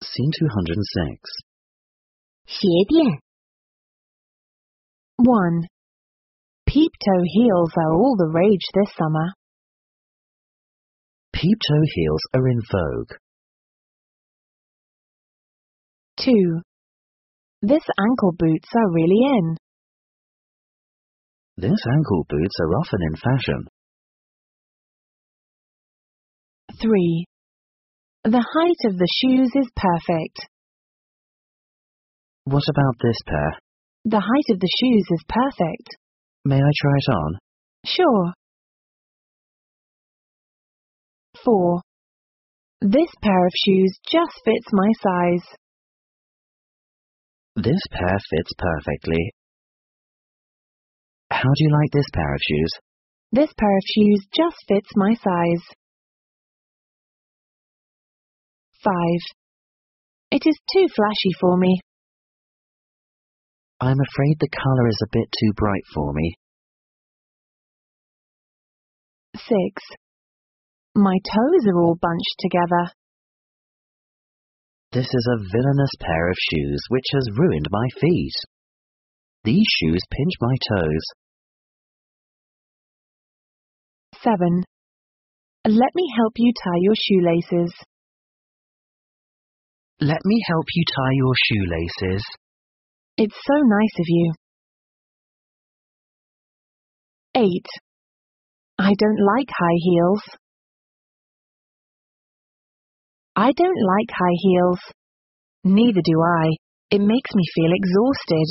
Scene 206. 鞋垫 1. Peep-toe heels are all the rage this summer. Peep-toe heels are in vogue. 2. This ankle boots are really in. This ankle boots are often in fashion. 3. The height of the shoes is perfect. What about this pair? The height of the shoes is perfect. May I try it on? Sure. 4. This pair of shoes just fits my size. This pair fits perfectly. How do you like this pair of shoes? This pair of shoes just fits my size. 5. It is too flashy for me. I'm afraid the colour is a bit too bright for me. 6. My toes are all bunched together. This is a villainous pair of shoes which has ruined my feet. These shoes pinch my toes. 7. Let me help you tie your shoelaces. Let me help you tie your shoelaces. It's so nice of you. 8. I don't like high heels. I don't like high heels. Neither do I. It makes me feel exhausted.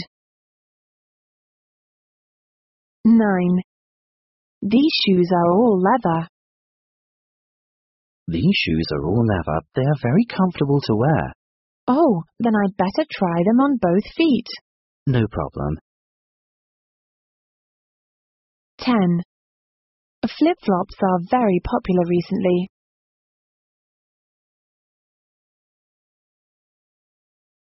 9. These shoes are all leather. These shoes are all leather. They are very comfortable to wear. Oh, then I'd better try them on both feet. No problem. 10. Flip-flops are very popular recently.